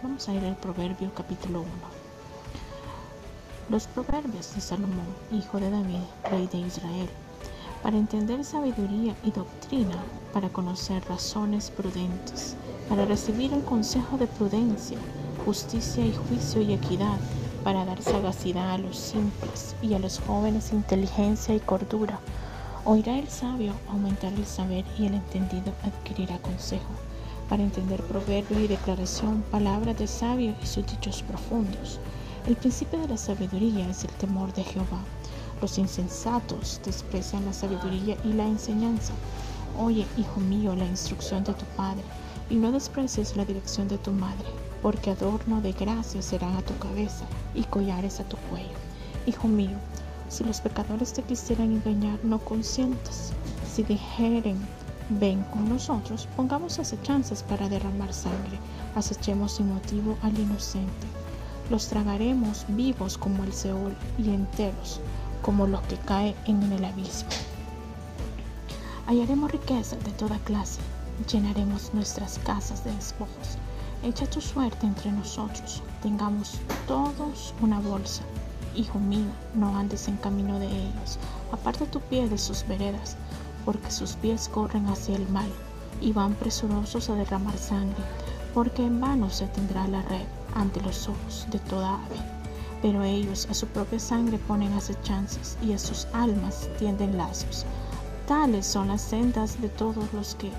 Vamos a ir al Proverbio capítulo 1. Los proverbios de Salomón, hijo de David, rey de Israel, para entender sabiduría y doctrina, para conocer razones prudentes, para recibir el consejo de prudencia, justicia y juicio y equidad, para dar sagacidad a los simples y a los jóvenes inteligencia y cordura. Oirá el sabio aumentar el saber y el entendido adquirirá consejo, para entender proverbio y declaración, palabras de sabio y sus dichos profundos. El principio de la sabiduría es el temor de Jehová. Los insensatos desprecian la sabiduría y la enseñanza. Oye, hijo mío, la instrucción de tu padre, y no desprecies la dirección de tu madre, porque adorno de gracia serán a tu cabeza y collares a tu cuello. Hijo mío, si los pecadores te quisieran engañar, no consientas. Si dijeren, ven con nosotros, pongamos acechanzas para derramar sangre, acechemos sin motivo al inocente. Los tragaremos vivos como el Seol y enteros como los que caen en el abismo. Hallaremos riqueza de toda clase, llenaremos nuestras casas de despojos. Echa tu suerte entre nosotros, tengamos todos una bolsa. Hijo mío, no andes en camino de ellos, aparta tu pie de sus veredas, porque sus pies corren hacia el mal y van presurosos a derramar sangre, porque en vano se tendrá la red ante los ojos de toda ave. Pero ellos a su propia sangre ponen acechanzas y a sus almas tienden lazos. Tales son las sendas de todos los que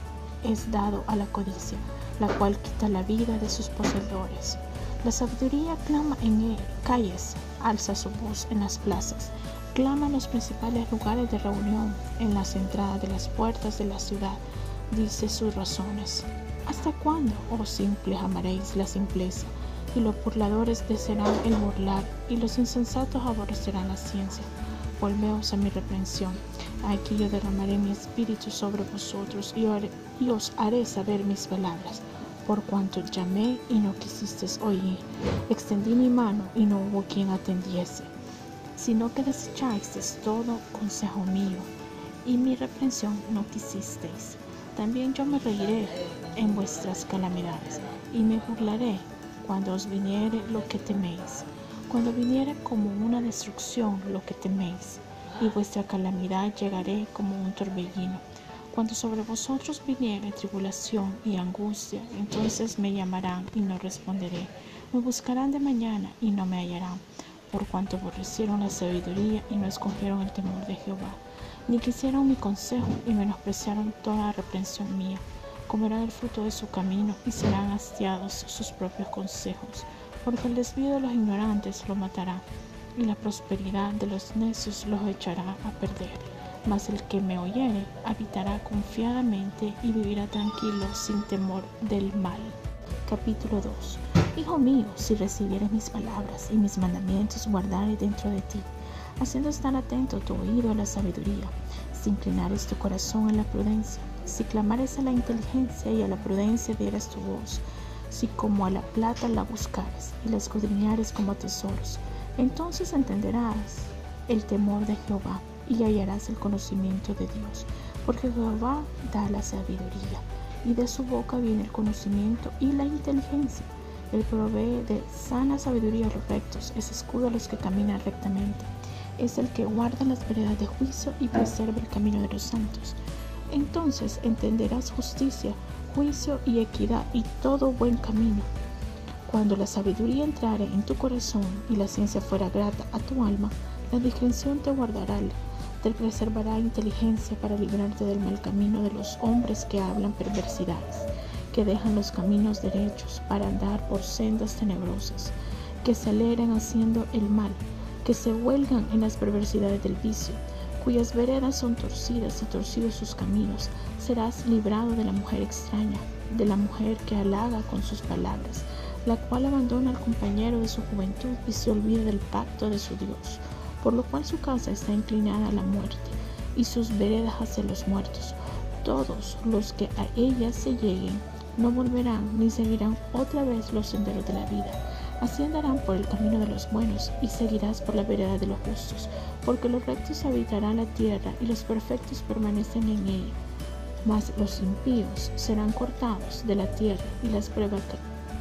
es dado a la codicia, la cual quita la vida de sus poseedores. La sabiduría clama en calles, alza su voz en las plazas, clama en los principales lugares de reunión, en las entradas de las puertas de la ciudad, dice sus razones. ¿Hasta cuándo, oh simples, amaréis la simpleza? Y los burladores desearán el burlar, y los insensatos aborrecerán la ciencia. Volveos a mi reprensión. Aquí yo derramaré mi espíritu sobre vosotros, y os haré saber mis palabras. Por cuanto llamé y no quisisteis oír, extendí mi mano y no hubo quien atendiese, sino que desechasteis todo consejo mío, y mi reprensión no quisisteis. También yo me reiré en vuestras calamidades, y me burlaré cuando os viniere lo que teméis, cuando viniere como una destrucción lo que teméis, y vuestra calamidad llegaré como un torbellino. Cuando sobre vosotros viniere tribulación y angustia, entonces me llamarán y no responderé. Me buscarán de mañana y no me hallarán, por cuanto aborrecieron la sabiduría y no escogieron el temor de Jehová, ni quisieron mi consejo y menospreciaron toda reprensión mía. Comerán el fruto de su camino y serán hastiados sus propios consejos, porque el desvío de los ignorantes lo matará, y la prosperidad de los necios los echará a perder. Mas el que me oyere habitará confiadamente y vivirá tranquilo sin temor del mal. Capítulo 2. Hijo mío, si recibieres mis palabras y mis mandamientos guardares dentro de ti, haciendo estar atento tu oído a la sabiduría, si inclinares tu corazón a la prudencia, si clamares a la inteligencia y a la prudencia dieras tu voz, si como a la plata la buscares y la escudriñares como a tesoros, entonces entenderás el temor de Jehová y hallarás el conocimiento de Dios, porque Jehová da la sabiduría, y de su boca viene el conocimiento y la inteligencia. Él provee de sana sabiduría a los rectos, es escudo a los que caminan rectamente. Es el que guarda las veredas de juicio y preserva el camino de los santos. Entonces entenderás justicia, juicio y equidad y todo buen camino. Cuando la sabiduría entrare en tu corazón y la ciencia fuera grata a tu alma, la discreción te guardará, te preservará inteligencia para librarte del mal camino de los hombres que hablan perversidades, que dejan los caminos derechos para andar por sendas tenebrosas, que se alegran haciendo el mal, que se huelgan en las perversidades del vicio, cuyas veredas son torcidas y torcidos sus caminos. Serás librado de la mujer extraña, de la mujer que halaga con sus palabras, la cual abandona al compañero de su juventud y se olvida del pacto de su Dios, por lo cual su casa está inclinada a la muerte y sus veredas hacia los muertos. Todos los que a ella se lleguen no volverán ni seguirán otra vez los senderos de la vida. Así andarán por el camino de los buenos y seguirás por la vereda de los justos, porque los rectos habitarán la tierra y los perfectos permanecen en ella. Mas los impíos serán cortados de la tierra y las pruebas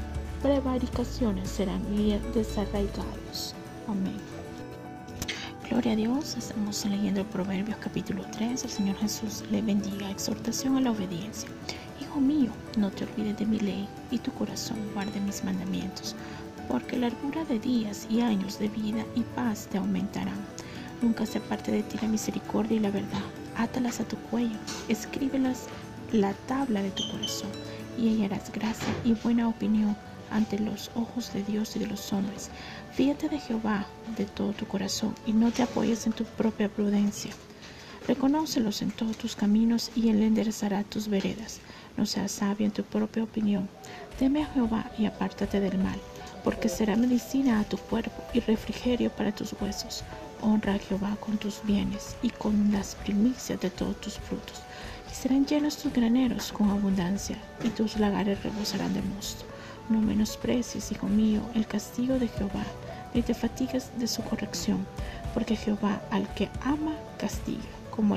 prevaricaciones serán desarraigados. Amén. Gloria a Dios. Estamos leyendo Proverbios capítulo 3. El Señor Jesús le bendiga. Exhortación a la obediencia. Hijo mío, no te olvides de mi ley, y tu corazón guarde mis mandamientos, porque largura de días y años de vida y paz te aumentarán. Nunca se aparte de ti la misericordia y la verdad. Átalas a tu cuello, escríbelas la tabla de tu corazón, y hallarás gracia y buena opinión ante los ojos de Dios y de los hombres. Fíate de Jehová de todo tu corazón, y no te apoyes en tu propia prudencia. Reconócelos en todos tus caminos, y Él enderezará tus veredas. No seas sabio en tu propia opinión. Teme a Jehová y apártate del mal, porque será medicina a tu cuerpo y refrigerio para tus huesos. Honra a Jehová con tus bienes y con las primicias de todos tus frutos. Y serán llenos tus graneros con abundancia, y tus lagares rebosarán de mosto. No menosprecies, hijo mío, el castigo de Jehová, ni te fatigues de su corrección, porque Jehová al que ama castiga, como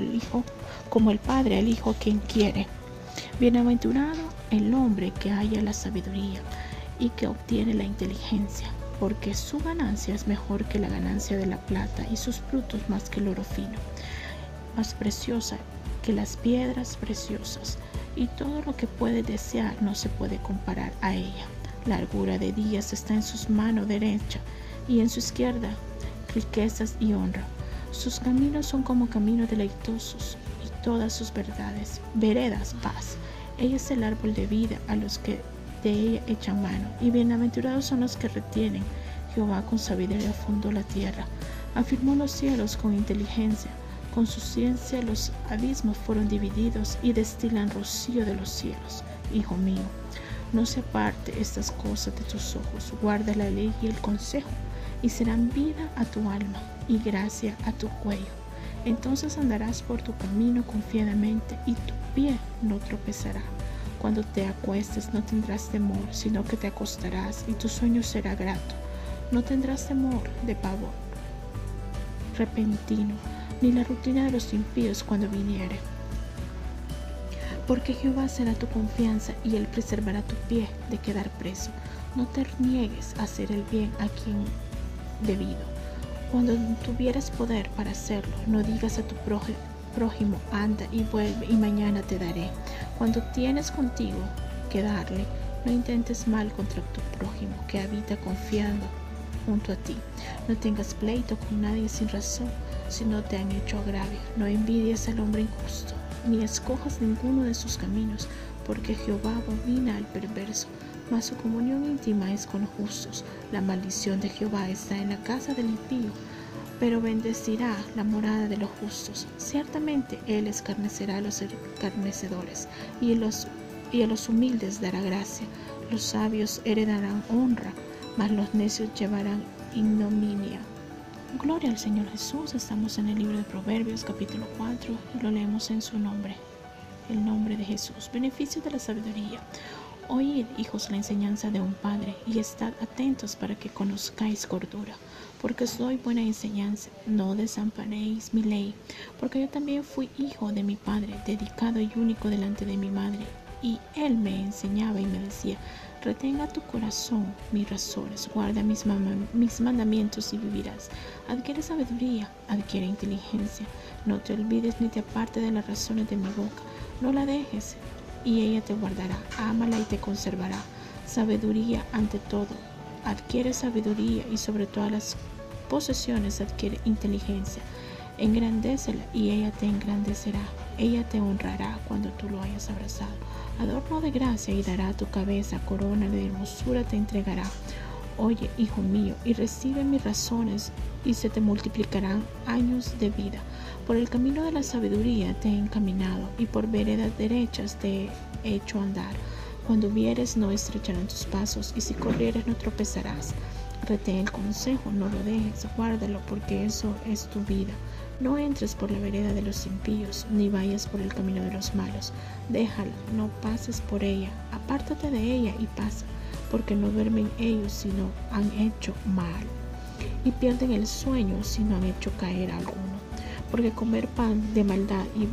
el padre al hijo a quien quiere. Bienaventurado el hombre que halla la sabiduría y que obtiene la inteligencia, porque su ganancia es mejor que la ganancia de la plata, y sus frutos más que el oro fino, más preciosa que las piedras preciosas, y todo lo que puede desear no se puede comparar a ella. Largura de días está en su mano derecha, y en su izquierda riquezas y honra. Sus caminos son como caminos deleitosos, y todas sus veredas paz. Ella es el árbol de vida a los que de ella echan mano, y bienaventurados son los que retienen. Jehová con sabiduría fundó la tierra, afirmó los cielos con inteligencia. Con su ciencia los abismos fueron divididos, y destilan rocío de los cielos. Hijo mío, no se aparte estas cosas de tus ojos. Guarda la ley y el consejo, y serán vida a tu alma y gracia a tu cuello. Entonces andarás por tu camino confiadamente, y tu pie no tropezará. Cuando te acuestes no tendrás temor, sino que te acostarás, y tu sueño será grato. No tendrás temor de pavor repentino, ni la rutina de los impíos cuando viniere. Porque Jehová será tu confianza, y Él preservará tu pie de quedar preso. No te niegues a hacer el bien a quien debido. Cuando tuvieras poder para hacerlo, no digas a tu prójimo, anda y vuelve, y mañana te daré. Cuando tienes contigo que darle, no intentes mal contra tu prójimo, que habita confiando junto a ti. No tengas pleito con nadie sin razón, si no te han hecho agravio. No envidies al hombre injusto, ni escojas ninguno de sus caminos, porque Jehová abomina al perverso, mas su comunión íntima es con los justos. La maldición de Jehová está en la casa del impío, pero bendecirá la morada de los justos. Ciertamente Él escarnecerá a los escarnecedores, y a los humildes dará gracia. Los sabios heredarán honra, mas los necios llevarán ignominia. Gloria al Señor Jesús. Estamos en el libro de Proverbios capítulo 4 y lo leemos en su nombre, el nombre de Jesús. Beneficio de la sabiduría. Oíd, hijos, la enseñanza de un padre, y estad atentos para que conozcáis cordura, porque os doy buena enseñanza. No desamparéis mi ley, porque yo también fui hijo de mi padre, dedicado y único delante de mi madre. Y él me enseñaba y me decía: retenga tu corazón mis razones, guarda mis mandamientos y vivirás. Adquiere sabiduría, adquiere inteligencia. No te olvides ni te aparte de las razones de mi boca. No la dejes, y ella te guardará. Ámala y te conservará. Sabiduría ante todo. Adquiere sabiduría, y sobre todas las posesiones adquiere inteligencia. Engrandécela, y ella te engrandecerá. Ella te honrará cuando tú lo hayas abrazado. Adorno de gracia y dará a tu cabeza, corona de hermosura te entregará. Oye, hijo mío, y recibe mis razones, y se te multiplicarán años de vida. Por el camino de la sabiduría te he encaminado, y por veredas derechas te he hecho andar. Cuando vieres no estrecharán tus pasos, y si corrieres no tropezarás. Retén el consejo, no lo dejes, guárdalo, porque eso es tu vida. No entres por la vereda de los impíos, ni vayas por el camino de los malos. Déjala, no pases por ella, apártate de ella y pasa, porque no duermen ellos si no han hecho mal, y pierden el sueño si no han hecho caer a alguno. Porque comer pan de maldad y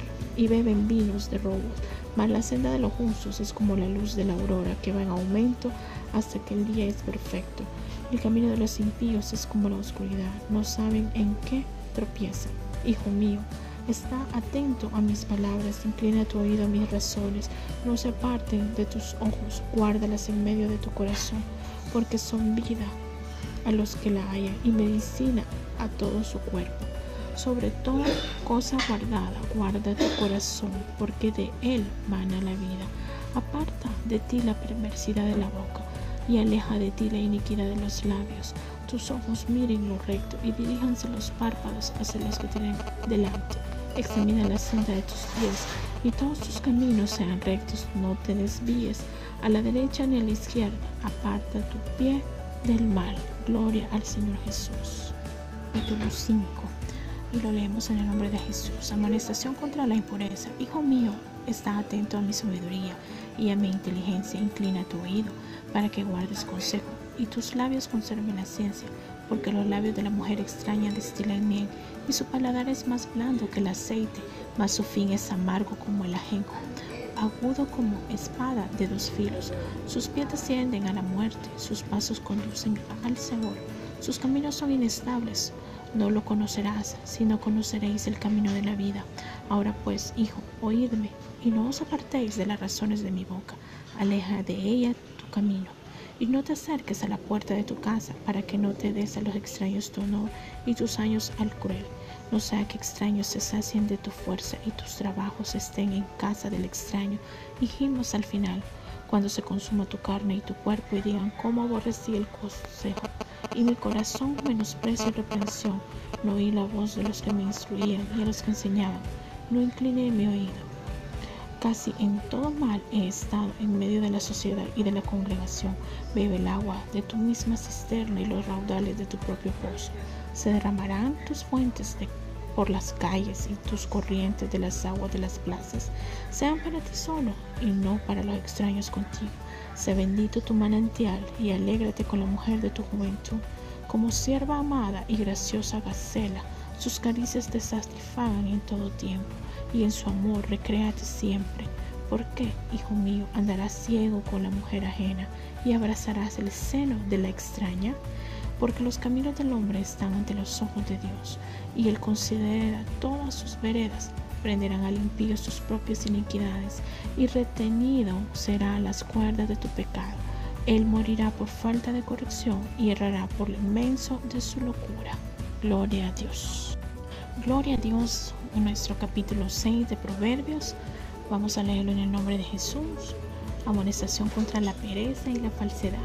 beben vinos de robo. Mas la senda de los justos es como la luz de la aurora, que va en aumento hasta que el día es perfecto. El camino de los impíos es como la oscuridad, no saben en qué tropiezan. Hijo mío, está atento a mis palabras, inclina tu oído a mis razones, no se aparten de tus ojos, guárdalas en medio de tu corazón, porque son vida a los que la hallan y medicina a todo su cuerpo. Sobre toda cosa guardada, guarda tu corazón, porque de él mana la vida. Aparta de ti la perversidad de la boca y aleja de ti la iniquidad de los labios. Tus ojos miren lo recto y diríjanse los párpados hacia los que tienen delante. Examina la senda de tus pies y todos tus caminos sean rectos. No te desvíes a la derecha ni a la izquierda. Aparta tu pie del mal. Gloria al Señor Jesús. Capítulo 5. Y lo leemos en el nombre de Jesús. Amonestación contra la impureza. Hijo mío, está atento a mi sabiduría y a mi inteligencia. Inclina tu oído para que guardes consejo y tus labios conserven la ciencia, porque los labios de la mujer extraña destilan miel y su paladar es más blando que el aceite, mas su fin es amargo como el ajenjo, agudo como espada de dos filos. Sus pies descienden a la muerte, sus pasos conducen al Seol. Sus caminos son inestables. No lo conocerás, sino conoceréis el camino de la vida. Ahora pues, hijo, oídme, y no os apartéis de las razones de mi boca. Aleja de ella tu camino, y no te acerques a la puerta de tu casa, para que no te des a los extraños tu honor, y tus años al cruel. No sea que extraños se sacien de tu fuerza, y tus trabajos estén en casa del extraño. Y gimos al final, cuando se consuma tu carne y tu cuerpo, y digan cómo aborrecí el consejo. Y mi corazón menosprecia reprensión. No oí la voz de los que me instruían y a los que enseñaban. No incliné mi oído. Casi en todo mal he estado en medio de la sociedad y de la congregación. Bebe el agua de tu misma cisterna y los raudales de tu propio pozo. Se derramarán tus fuentes por las calles y tus corrientes de las aguas de las plazas. Sean para ti solo y no para los extraños contigo. Sé bendito tu manantial y alégrate con la mujer de tu juventud. Como sierva amada y graciosa gacela, sus caricias te satisfagan en todo tiempo, y en su amor recréate siempre. ¿Por qué, hijo mío, andarás ciego con la mujer ajena y abrazarás el seno de la extraña? Porque los caminos del hombre están ante los ojos de Dios, y él considera todas sus veredas. Prenderán al impío sus propias iniquidades, y retenido será a las cuerdas de tu pecado. Él morirá por falta de corrección y errará por lo inmenso de su locura. Gloria a Dios. Gloria a Dios. En nuestro capítulo 6 de Proverbios, vamos a leerlo en el nombre de Jesús. Amonestación contra la pereza y la falsedad.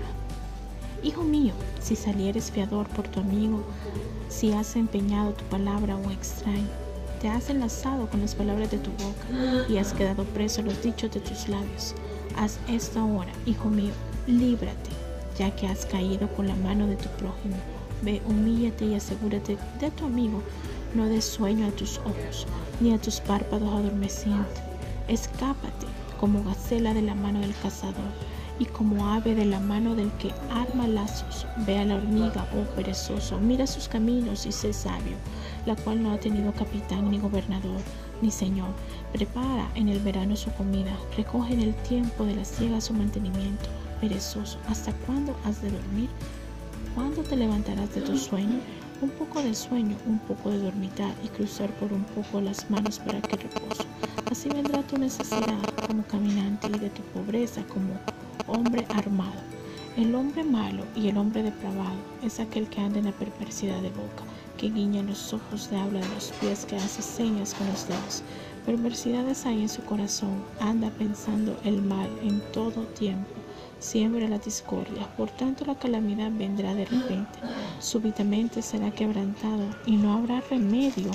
Hijo mío, si salieres fiador por tu amigo, si has empeñado tu palabra a un extraño, te has enlazado con las palabras de tu boca y has quedado preso a los dichos de tus labios. Haz esto ahora, hijo mío, líbrate, ya que has caído con la mano de tu prójimo. Ve, humíllate y asegúrate de tu amigo. No des sueño a tus ojos, ni a tus párpados adormecientes. Escápate como gacela de la mano del cazador, y como ave de la mano del que arma lazos. Ve a la hormiga, oh perezoso, mira sus caminos y sé sabio, la cual no ha tenido capitán, ni gobernador, ni señor. Prepara en el verano su comida, recoge en el tiempo de la siega su mantenimiento. Perezoso, ¿hasta cuándo has de dormir? ¿Cuándo te levantarás de tu sueño? Un poco de sueño, un poco de dormitar y cruzar por un poco las manos para que reposo. Así vendrá tu necesidad como caminante y de tu pobreza como hombre armado. El hombre malo y el hombre depravado es aquel que anda en la perversidad de boca, que guiña los ojos de habla de los pies, que hace señas con los dedos. Perversidades hay en su corazón, anda pensando el mal en todo tiempo. Siembra la discordia, por tanto la calamidad vendrá de repente, súbitamente será quebrantado y no habrá remedio.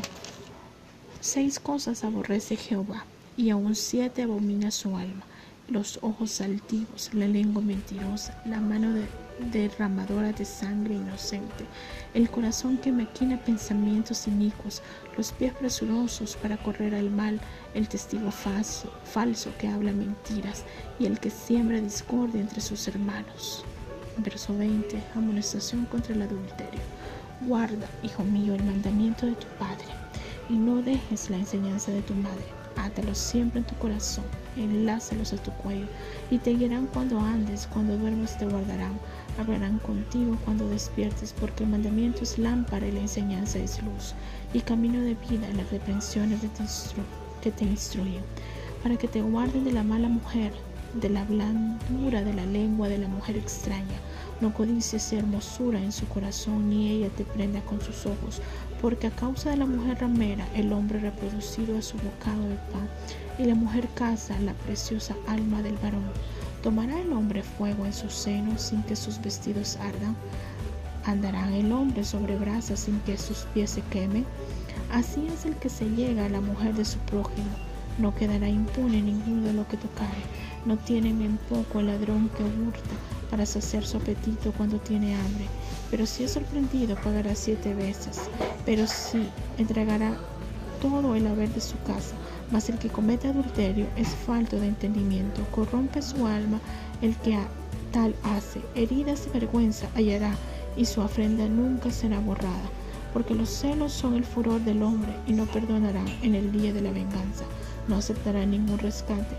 6 cosas aborrece Jehová, y aun 7 abomina su alma: los ojos altivos, la lengua mentirosa, la mano derramadora de sangre inocente, el corazón que maquina pensamientos inicuos, los pies presurosos para correr al mal, el testigo falso que habla mentiras, y el que siembra discordia entre sus hermanos. Verso 20. Amonestación contra el adulterio. Guarda, hijo mío, el mandamiento de tu padre, y no dejes la enseñanza de tu madre. átalos siempre en tu corazón, enlázalos a tu cuello, y te guiarán cuando andes, cuando duermas te guardarán, hablarán contigo cuando despiertes, porque el mandamiento es lámpara y la enseñanza es luz, y camino de vida las reprensiones que te instruyen, para que te guarden de la mala mujer, de la blandura de la lengua de la mujer extraña. No codicies hermosura en su corazón, ni ella te prenda con sus ojos, porque a causa de la mujer ramera el hombre reproducido a su bocado de pan, y la mujer caza la preciosa alma del varón. ¿Tomará el hombre fuego en su seno sin que sus vestidos ardan? ¿Andará el hombre sobre brasas sin que sus pies se quemen? Así es el que se llega a la mujer de su prójimo, no quedará impune ninguno de lo que tocare. No tienen en poco el ladrón que hurta para saciar su apetito cuando tiene hambre, pero si es sorprendido pagará 7 veces, pero sí entregará todo el haber de su casa. Mas el que comete adulterio es falto de entendimiento, corrompe su alma el que tal hace, heridas y vergüenza hallará, y su ofrenda nunca será borrada, porque los celos son el furor del hombre, y no perdonará en el día de la venganza, no aceptará ningún rescate,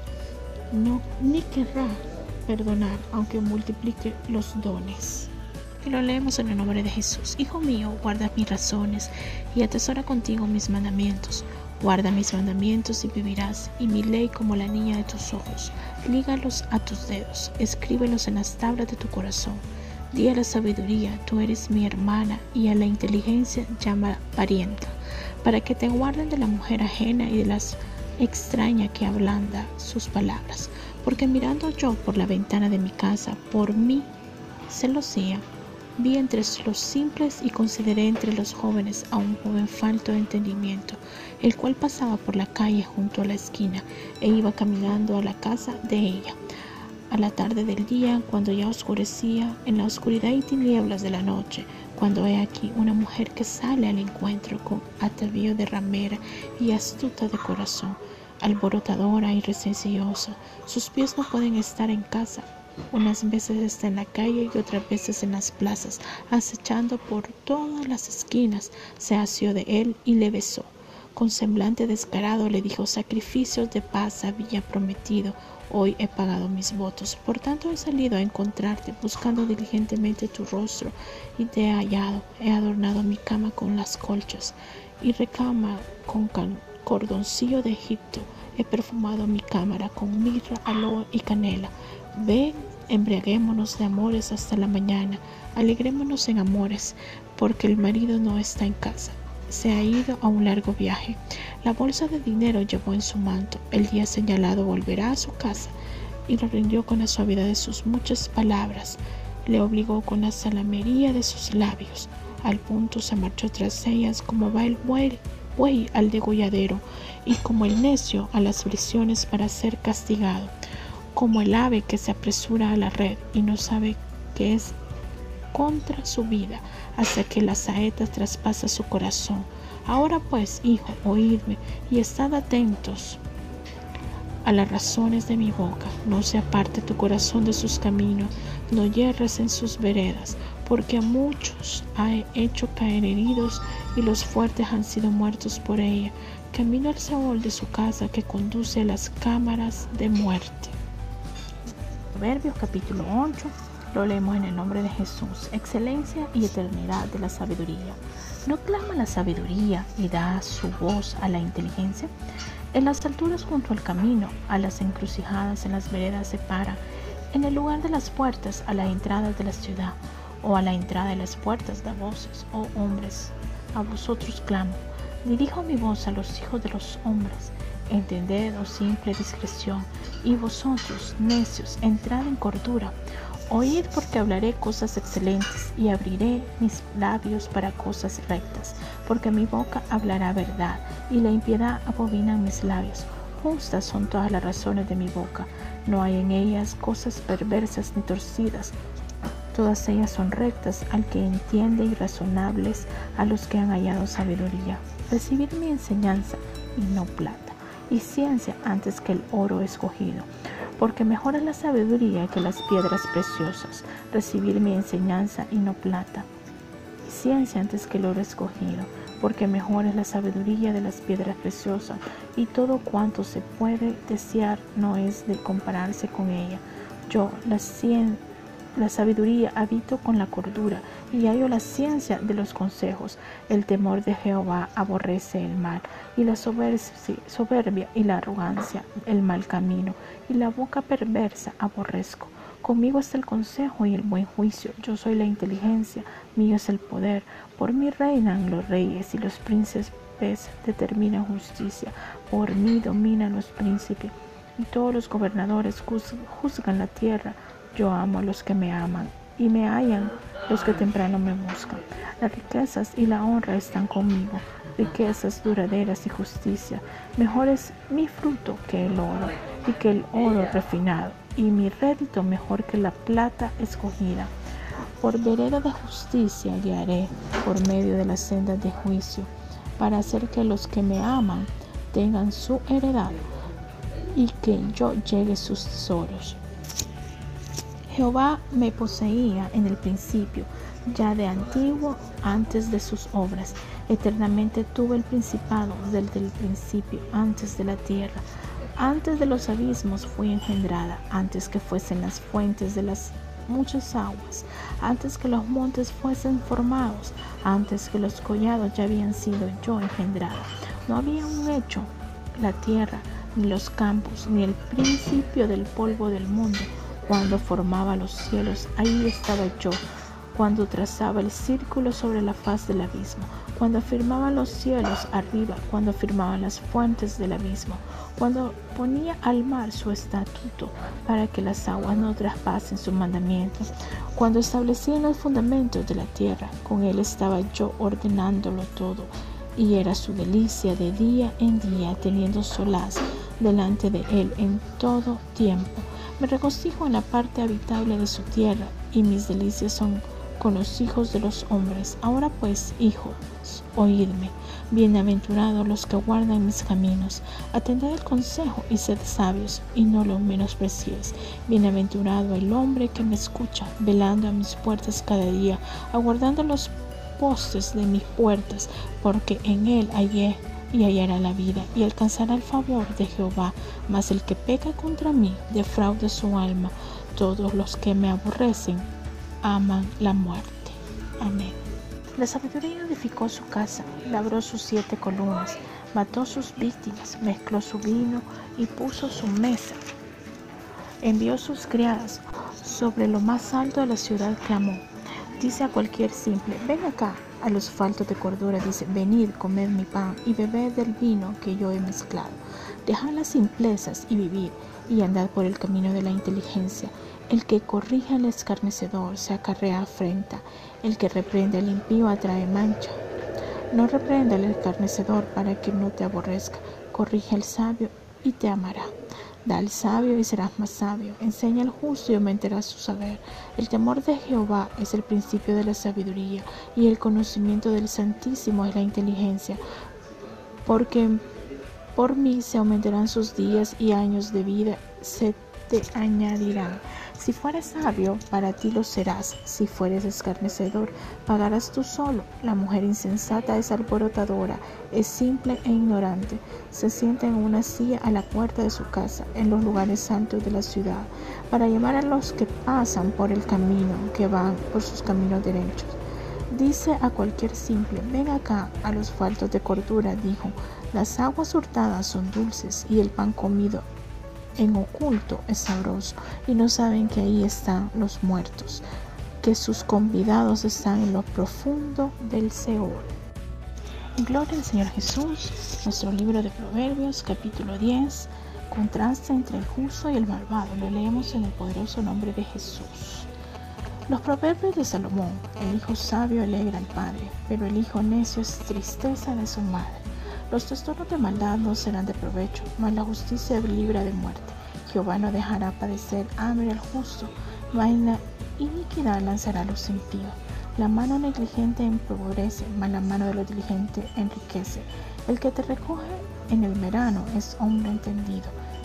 ni querrá perdonar aunque multiplique los dones. Y lo leemos en el nombre de Jesús. Hijo mío, guarda mis razones y atesora contigo mis mandamientos. Guarda mis mandamientos y vivirás, y mi ley como la niña de tus ojos. Lígalos a tus dedos, escríbelos en las tablas de tu corazón. Di a la sabiduría, tú eres mi hermana, y a la inteligencia llama parienta, para que te guarden de la mujer ajena y de las extraña que ablanda sus palabras. Porque mirando yo por la ventana de mi casa, por mí celosía, vi entre los simples y consideré entre los jóvenes a un joven falto de entendimiento, el cual pasaba por la calle junto a la esquina e iba caminando a la casa de ella. A la tarde del día, cuando ya oscurecía, en la oscuridad y tinieblas de la noche, cuando he aquí una mujer que sale al encuentro con atavío de ramera y astuta de corazón, alborotadora y rencillosa. Sus pies no pueden estar en casa. Unas veces está en la calle y otras veces en las plazas, acechando por todas las esquinas. Se asió de él y le besó. Con semblante descarado le dijo: sacrificios de paz había prometido, hoy he pagado mis votos. Por tanto he salido a encontrarte, buscando diligentemente tu rostro, y te he hallado. He adornado mi cama con las colchas y recama con cordoncillo de Egipto. He perfumado mi cámara con mirra, aloe y canela. Ven, embriaguémonos de amores hasta la mañana, alegrémonos en amores, porque el marido no está en casa, se ha ido a un largo viaje. La bolsa de dinero llevó en su manto. El día señalado volverá a su casa, y lo rindió con la suavidad de sus muchas palabras, le obligó con la salamería de sus labios. Al punto se marchó tras ellas, como va el buey al degolladero, y como el necio a las prisiones para ser castigado, como el ave que se apresura a la red y no sabe que es contra su vida, hasta que la saeta traspasa su corazón. Ahora pues, hijo, oídme y estad atentos a las razones de mi boca. No se aparte tu corazón de sus caminos, no yerres en sus veredas, porque a muchos ha hecho caer heridos, y los fuertes han sido muertos por ella. Camino al Seol de su casa, que conduce a las cámaras de muerte. Proverbios capítulo 8. Lo leemos en el nombre de Jesús. Excelencia y eternidad de la sabiduría. ¿No clama la sabiduría y da su voz a la inteligencia? En las alturas junto al camino, a las encrucijadas en las veredas se para, en el lugar de las puertas, a las entradas de la ciudad, o a la entrada de las puertas da voces. Oh hombres, a vosotros clamo. Dirijo mi voz a los hijos de los hombres. Entended, oh simple discreción, y vosotros, necios, entrad en cordura. Oíd, porque hablaré cosas excelentes, y abriré mis labios para cosas rectas, porque mi boca hablará verdad, y la impiedad abominan mis labios. Justas son todas las razones de mi boca, no hay en ellas cosas perversas ni torcidas. Todas ellas son rectas al que entiende, y razonables a los que han hallado sabiduría. Recibid mi enseñanza, y no plata, y ciencia antes que el oro escogido, porque mejor es la sabiduría que las piedras preciosas. Recibir mi enseñanza y no plata, y ciencia antes que el oro escogido, porque mejor es la sabiduría de las piedras preciosas, y todo cuanto se puede desear no es de compararse con ella. Yo, la sabiduría, habito con la cordura, y hallo la ciencia de los consejos. El temor de Jehová aborrece el mal, y la soberbia y la arrogancia, el mal camino, y la boca perversa aborrezco. Conmigo está el consejo y el buen juicio. Yo soy la inteligencia, mío es el poder. Por mí reinan los reyes y los príncipes determinan justicia. Por mí dominan los príncipes y todos los gobernadores juzgan la tierra. Yo amo a los que me aman y me hallan los que temprano me buscan. Las riquezas y la honra están conmigo, riquezas duraderas y justicia. Mejor es mi fruto que el oro y que el oro refinado, y mi rédito mejor que la plata escogida. Por vereda de justicia guiaré por medio de las sendas de juicio, para hacer que los que me aman tengan su heredad y que yo llegue a sus tesoros. Jehová me poseía en el principio, ya de antiguo, antes de sus obras. Eternamente tuve el principado desde el principio, antes de la tierra. Antes de los abismos fui engendrada, antes que fuesen las fuentes de las muchas aguas, antes que los montes fuesen formados, antes que los collados ya habían sido yo engendrada. No había aún hecho la tierra, ni los campos, ni el principio del polvo del mundo. Cuando formaba los cielos, ahí estaba yo. Cuando trazaba el círculo sobre la faz del abismo, cuando afirmaba los cielos arriba, cuando afirmaba las fuentes del abismo, cuando ponía al mar su estatuto para que las aguas no traspasen su mandamiento, cuando establecía los fundamentos de la tierra, con él estaba yo ordenándolo todo, y era su delicia de día en día, teniendo solaz delante de él en todo tiempo. Me regocijo en la parte habitable de su tierra, y mis delicias son con los hijos de los hombres. Ahora pues, hijos, oídme. Bienaventurados los que guardan mis caminos. Atended el consejo y sed sabios, y no lo menospreciéis. Bienaventurado el hombre que me escucha, velando a mis puertas cada día, aguardando los postes de mis puertas, porque en él hallé y hallará la vida, y alcanzará el favor de Jehová. Mas el que peca contra mí defrauda su alma. Todos los que me aborrecen aman la muerte. Amén. La sabiduría edificó su casa, labró sus 7 columnas, mató sus víctimas, mezcló su vino y puso su mesa. Envió sus criadas, sobre lo más alto de la ciudad clamó. Dice a cualquier simple, ven acá. A los faltos de cordura dice, venid, comed mi pan y bebed del vino que yo he mezclado. Dejad las simplezas y vivid, y andad por el camino de la inteligencia. El que corrige al escarnecedor se acarrea afrenta, el que reprende al impío atrae mancha. No reprenda al escarnecedor para que no te aborrezca, corrige al sabio y te amará. Da al sabio y serás más sabio, enseña al justo y aumentarás su saber. El temor de Jehová es el principio de la sabiduría, y el conocimiento del Santísimo es la inteligencia. Porque por mí se aumentarán sus días, y años de vida se te añadirán. Si fueres sabio, para ti lo serás. Si fueres escarnecedor, pagarás tú solo. La mujer insensata es alborotadora, es simple e ignorante. Se sienta en una silla a la puerta de su casa, en los lugares altos de la ciudad, para llamar a los que pasan por el camino, que van por sus caminos derechos. Dice a cualquier simple, ven acá. A los faltos de cordura dijo, las aguas hurtadas son dulces, y el pan comido en oculto es sabroso, y no saben que ahí están los muertos, que sus convidados están en lo profundo del Seol. Gloria al Señor Jesús. Nuestro libro de Proverbios, capítulo 10, contrasta entre el justo y el malvado. Lo leemos en el poderoso nombre de Jesús. Los proverbios de Salomón: el hijo sabio alegra al padre, pero el hijo necio es tristeza de su madre. Los tesoros de maldad no serán de provecho, mas la justicia libra de muerte. Jehová no dejará padecer hambre al justo, mas la iniquidad lanzará a los impíos. La mano negligente empobrece, mas la mano de los diligentes enriquece. El que te recoge en el verano es hombre entendido.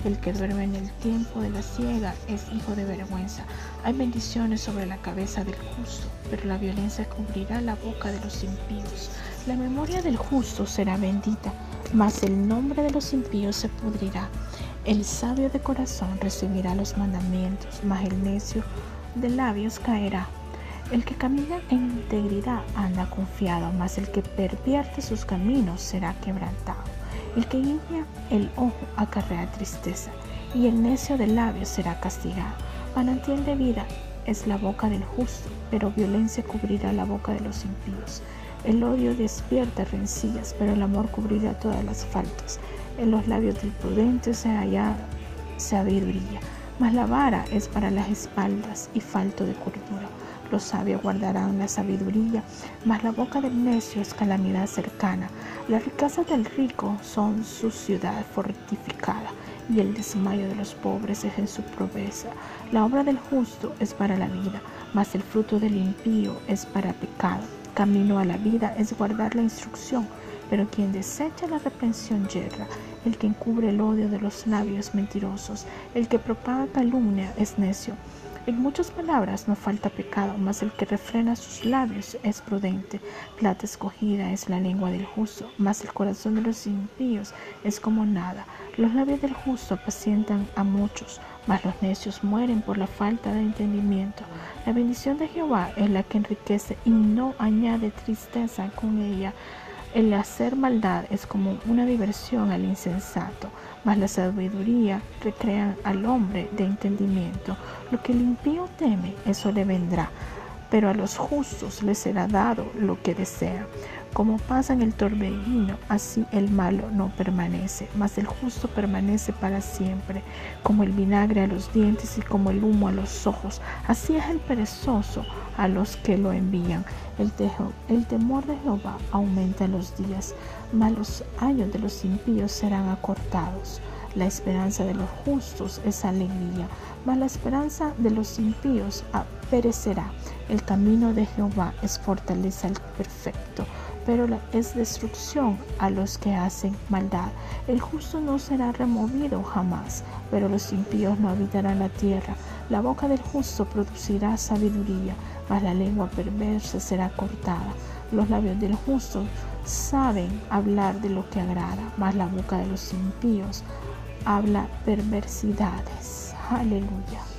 El que duerme en el tiempo de la siega es hijo de vergüenza. Hay bendiciones sobre la cabeza del justo, pero la violencia cubrirá la boca de los impíos. La memoria del justo será bendita, mas el nombre de los impíos se pudrirá. El sabio de corazón recibirá los mandamientos, mas el necio de labios caerá. El que camina en integridad anda confiado, mas el que pervierte sus caminos será quebrantado. El que guiña el ojo acarrea tristeza, y el necio de labios será castigado. Manantial de vida es la boca del justo, pero violencia cubrirá la boca de los impíos. El odio despierta rencillas, pero el amor cubrirá todas las faltas. En los labios del prudente se halla sabiduría, mas la vara es para las espaldas y falto de cordura. Los sabios guardarán la sabiduría, mas la boca del necio es calamidad cercana. Las riquezas del rico son su ciudad fortificada, y el desmayo de los pobres es en su pobreza. La obra del justo es para la vida, mas el fruto del impío es para pecado. Camino a la vida es guardar la instrucción, pero quien desecha la reprensión yerra. El que encubre el odio de los labios mentirosos, el que propaga calumnia es necio. En muchas palabras no falta pecado, mas el que refrena sus labios es prudente. Plata escogida es la lengua del justo, mas el corazón de los impíos es como nada. Los labios del justo apacientan a muchos, mas los necios mueren por la falta de entendimiento. La bendición de Jehová es la que enriquece y no añade tristeza con ella. El hacer maldad es como una diversión al insensato, mas la sabiduría recrea al hombre de entendimiento. Lo que el impío teme, eso le vendrá, pero a los justos les será dado lo que desean. Como pasa en el torbellino, así el malo no permanece, mas el justo permanece para siempre. Como el vinagre a los dientes y como el humo a los ojos, así es el perezoso a los que lo envían. El temor de Jehová aumenta los días, mas los años de los impíos serán acortados. La esperanza de los justos es alegría, mas la esperanza de los impíos perecerá. El camino de Jehová es fortaleza al perfecto, pero es destrucción a los que hacen maldad. El justo no será removido jamás, pero los impíos no habitarán la tierra. La boca del justo producirá sabiduría, mas la lengua perversa será cortada. Los labios del justo saben hablar de lo que agrada, mas la boca de los impíos habla perversidades. Aleluya.